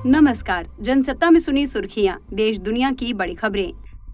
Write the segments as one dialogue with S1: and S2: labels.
S1: नमस्कार। जनसत्ता में सुनी सुर्खियां, देश दुनिया की बड़ी खबरें।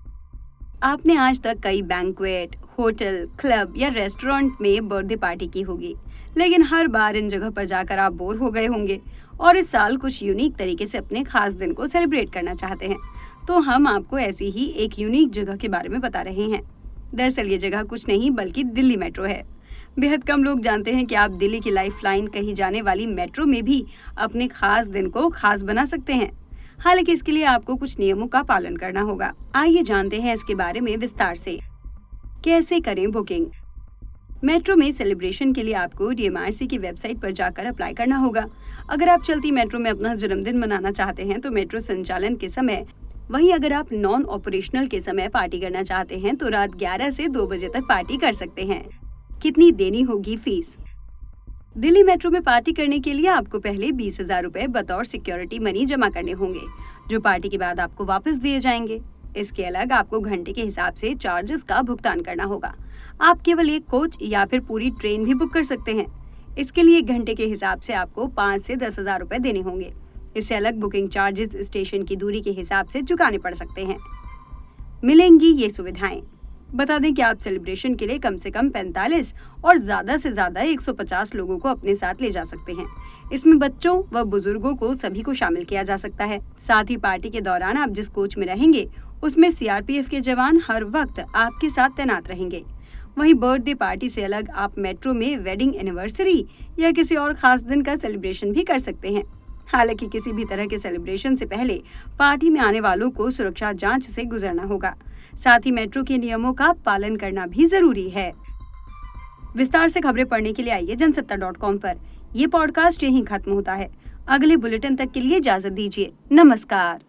S1: आपने आज तक कई बैंक्वेट, होटल, क्लब या रेस्टोरेंट में बर्थडे पार्टी की होगी, लेकिन हर बार इन जगह पर जाकर आप बोर हो गए होंगे और इस साल कुछ यूनिक तरीके से अपने खास दिन को सेलिब्रेट करना चाहते हैं। तो हम आपको ऐसी ही एक यूनिक जगह के बारे में बता रहे हैं। दरअसल ये जगह कुछ नहीं बल्कि दिल्ली मेट्रो है। बेहद कम लोग जानते हैं कि आप दिल्ली की लाइफलाइन कही जाने वाली मेट्रो में भी अपने खास दिन को खास बना सकते हैं। हालांकि इसके लिए आपको कुछ नियमों का पालन करना होगा। आइए जानते हैं इसके बारे में विस्तार से। कैसे करें बुकिंग? मेट्रो में सेलिब्रेशन के लिए आपको DMRC की वेबसाइट पर जाकर अप्लाई करना होगा। अगर आप चलती मेट्रो में अपना जन्मदिन मनाना चाहते हैं तो मेट्रो संचालन के समय, वहीं अगर आप नॉन ऑपरेशनल के समय पार्टी करना चाहते हैं तो रात 11 से 2 बजे तक पार्टी कर सकते हैं। कितनी देनी होगी फीस? दिल्ली मेट्रो में पार्टी करने के लिए आपको पहले 20,000 रुपए बतौर सिक्योरिटी मनी जमा करने होंगे, जो पार्टी के बाद आपको वापस दिए जाएंगे। इसके अलग आपको घंटे के हिसाब से चार्जेस का भुगतान करना होगा। आप केवल एक कोच या फिर पूरी ट्रेन भी बुक कर सकते हैं। इसके लिए घंटे के हिसाब से आपको 5 से 10,000 रुपए देने होंगे। इससे अलग बुकिंग चार्जेस स्टेशन की दूरी के हिसाब से चुकाने पड़ सकते हैं। मिलेंगी ये सुविधाएं। बता दें कि आप सेलिब्रेशन के लिए कम से कम 45 और ज्यादा से ज्यादा 150 लोगों को अपने साथ ले जा सकते हैं। इसमें बच्चों व बुजुर्गों को सभी को शामिल किया जा सकता है। साथ ही पार्टी के दौरान आप जिस कोच में रहेंगे उसमें CRPF के जवान हर वक्त आपके साथ तैनात रहेंगे। वहीं बर्थडे पार्टी से अलग आप मेट्रो में वेडिंग एनिवर्सरी या किसी और खास दिन का सेलिब्रेशन भी कर सकते हैं। हालांकि किसी भी तरह के सेलिब्रेशन से पहले पार्टी में आने वालों को सुरक्षा जांच से गुजरना होगा। साथ ही मेट्रो के नियमों का पालन करना भी जरूरी है। विस्तार से खबरें पढ़ने के लिए आइए जनसत्ता.com पर। ये पॉडकास्ट यहीं खत्म होता है। अगले बुलेटिन तक के लिए इजाजत दीजिए। नमस्कार।